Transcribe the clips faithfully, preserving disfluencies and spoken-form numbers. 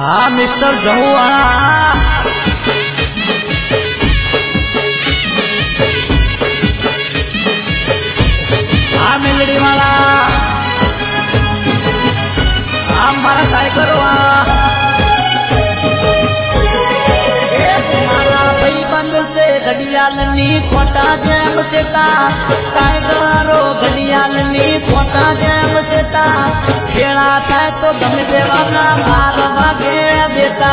हाँ मिस्टर जहुआ हाँ मिलड़ी वाला हाँ मारा काय करवा घड़ियालनी खोटा जैम सेता काय करो घड़ियालनी खोटा जैम सेता खेड़ा थाय तो गम देवाना मार भागे देता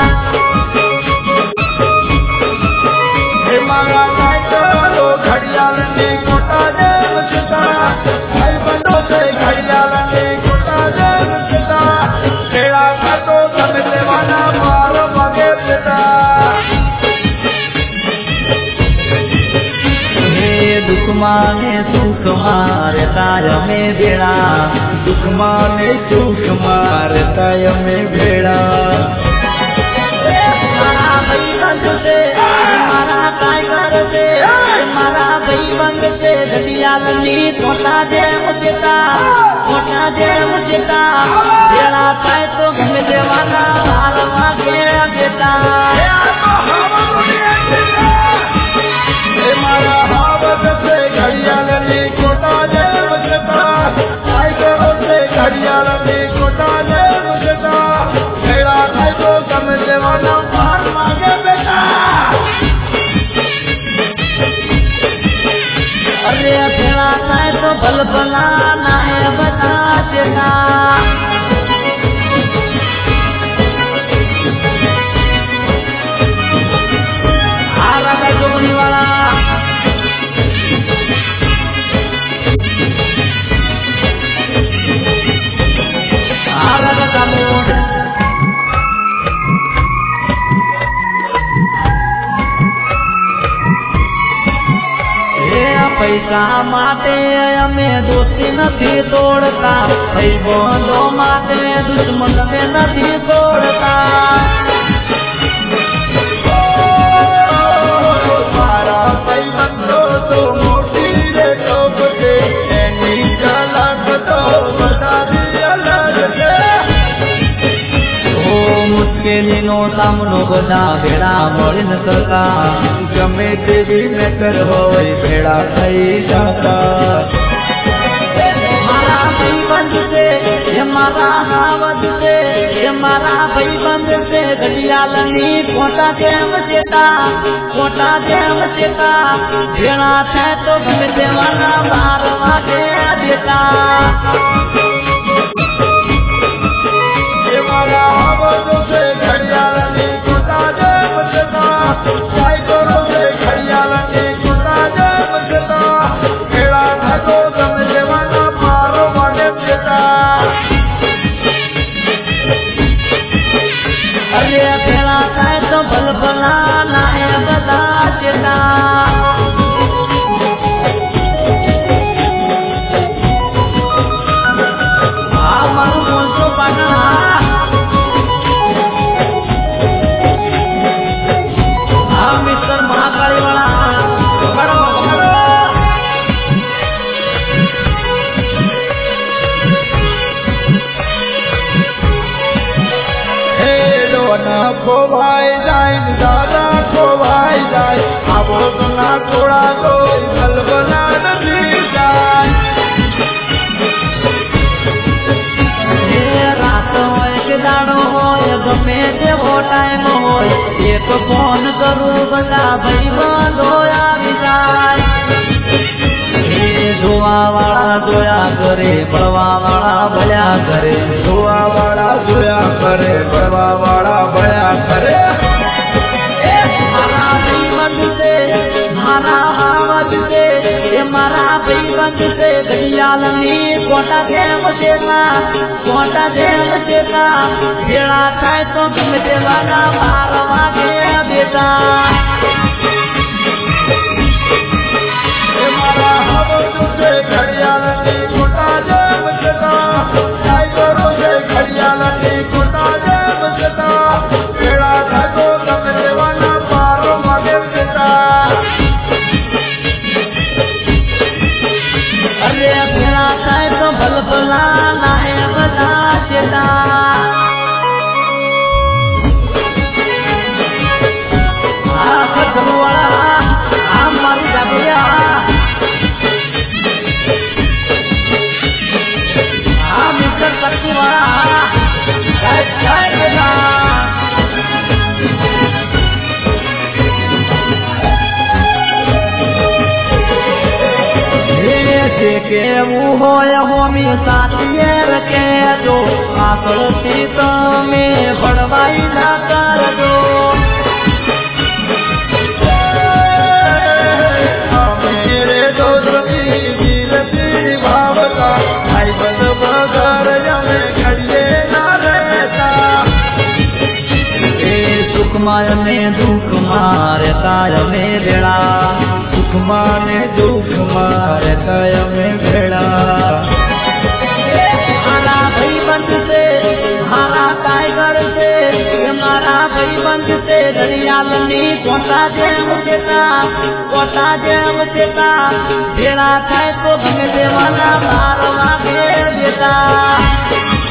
मारा काय करो घड़ियालनी खोटा जैम सेता भाई बंदो से घड़ियालनी खोटा जैम सेता खेड़ा थाय तो गम देवाना मार भागे देता दुख माने सुख मारता में भेड़ा दुख माने सुख मारता में भेड़ा मारा भाई बंद से मारा टाइगर से मारा भाई बंद से घड़ियालनी छोटा दे मुझेता छोटा दे मुझेता भेड़ा खाए तो घर देवाना हार मांगे देता मारा हावत से घड़ियालनी कोटा दे मुझता टाइगरों से घड़ियालनी कोटा दे मुझता भेड़ा खाए तो गम देवाना हार मांगे बेटा अरे भेड़ा खाए तो भल बनाना है बता देना आरा का जोड़ी वाला पैसा माटे अमे दोस्ती नहीं तोड़ता भाई बंधो माटे दुश्मन में नहीं तोड़ता मारा भाई बंधो तो मोटी रे टोप के निकला तो बता दिया लगे मुश्किलीनो सामनो बना भेड़ा मरी न सकता गमे तेवी में कर हो भेड़ा खाई जाता मारा भाई बंद से ये मारा हावत से ये मारा भाई बंद से घड़ियालनी खोटा जैम सेता खोटा जैम सेता भेड़ा थे तो गम देवाना बार वागे देता मारा हावत से घड़ियालनी खोटा जैम सेता टाइगरों से घड़ियालनी खोटा जैम सेता भेड़ा था तो गम देवाना मारो वागे देता अरे भेड़ा था तो भल बनाना है बता देता हाँ मारू बोल तो बना खोवाई जाए दादा खोवाई जाए अब ना थोड़ा तो भल बना नहीं जाए रात हो दाड़ो हो गमे देवो टाइम हो एक फोन करूँ बता भाई बंद होया जाए धोआ वाला जोया करे बड़वा वाला भया करे धोआ वाला जोया करे बड़वा वाला भया करे मारा भाई बंद से मारा हावत से ये मारा भाई बंद से घड़ियालनी कोटा जैम सेता कोटा जैम सेता भेड़ा खाए तो गम देवाना बार वागे देता मारा हावत से घड़ियालनी कोटा जैम सेता टाइगरों से घड़ियालनी कोटा जैम सेता भेड़ा था तो गम देवाना बार वागे देता अरे भेड़ा खाए तो भल बनाना है बता देता जे के वो होय होमी साथिये रखे जो आसलती तो में बड़वाई ना कर दो मेरे दोस्त की भावता भाई बन बगर में खड़िए ना रहता सुख मार में दुख मार काय में बेड़ा सुख माने दुख मार काय में बेड़ा हमारा भाई बंद से हमारा टाइगर से हमारा भाई बंद से दरियालनी कोटा जेम देता कोटा जेम देता बेड़ा खाए तो भंग देवाना बार वागे देता